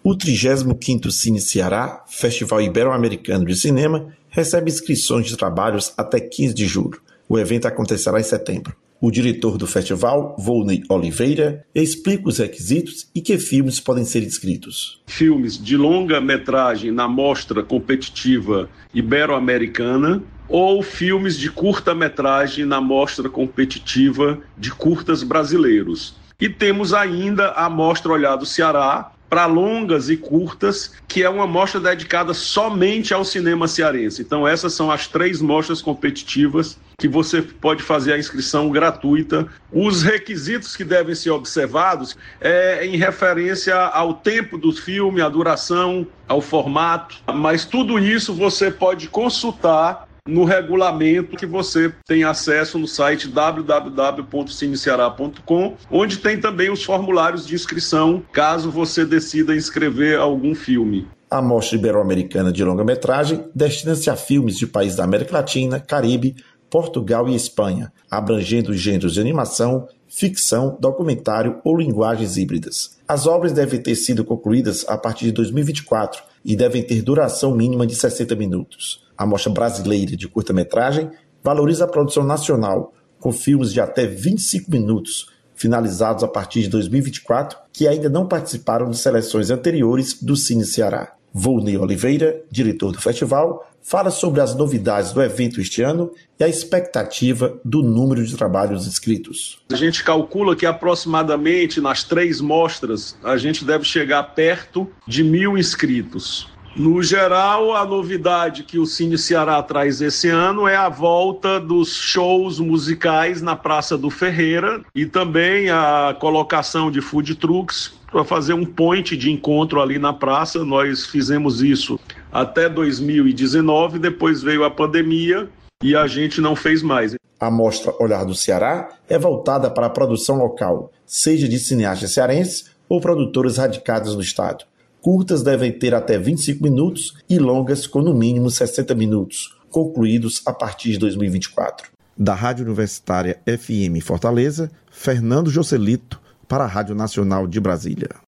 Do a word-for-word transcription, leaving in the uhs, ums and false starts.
O trigésimo quinto Cine Ceará, Festival Ibero-Americano de Cinema, recebe inscrições de trabalhos até quinze de julho. O evento acontecerá em setembro. O diretor do festival, Volney Oliveira, explica os requisitos e que filmes podem ser inscritos. Filmes de longa-metragem na Mostra Competitiva Ibero-Americana ou filmes de curta-metragem na Mostra Competitiva de Curtas Brasileiros. E temos ainda a Mostra Olhar do Ceará, para longas e curtas, que é uma mostra dedicada somente ao cinema cearense. Então essas são as três mostras competitivas que você pode fazer a inscrição gratuita. Os requisitos que devem ser observados é em referência ao tempo do filme, à duração, ao formato, mas tudo isso você pode consultar no regulamento que você tem acesso no site w w w ponto cine ceará ponto com, onde tem também os formulários de inscrição, caso você decida inscrever algum filme. A Mostra Ibero-Americana de Longa-Metragem destina-se a filmes de países da América Latina, Caribe, Portugal e Espanha, abrangendo os gêneros de animação, ficção, documentário ou linguagens híbridas. As obras devem ter sido concluídas a partir de dois mil e vinte e quatro e devem ter duração mínima de sessenta minutos. A Mostra Brasileira de Curta-Metragem valoriza a produção nacional, com filmes de até vinte e cinco minutos, finalizados a partir de dois mil e vinte e quatro, que ainda não participaram de seleções anteriores do Cine Ceará. Volney Oliveira, diretor do festival, fala sobre as novidades do evento este ano e a expectativa do número de trabalhos inscritos. A gente calcula que aproximadamente nas três mostras a gente deve chegar perto de mil inscritos. No geral, a novidade que o Cine Ceará traz esse ano é a volta dos shows musicais na Praça do Ferreira e também a colocação de food trucks para fazer um point de encontro ali na praça. Nós fizemos isso até dois mil e dezenove, depois veio a pandemia e a gente não fez mais. A Mostra Olhar do Ceará é voltada para a produção local, seja de cineastas cearenses ou produtoras radicadas no estado. Curtas devem ter até vinte e cinco minutos e longas com no mínimo sessenta minutos, concluídos a partir de dois mil e vinte e quatro. Da Rádio Universitária F M Fortaleza, Fernando Joselito, para a Rádio Nacional de Brasília.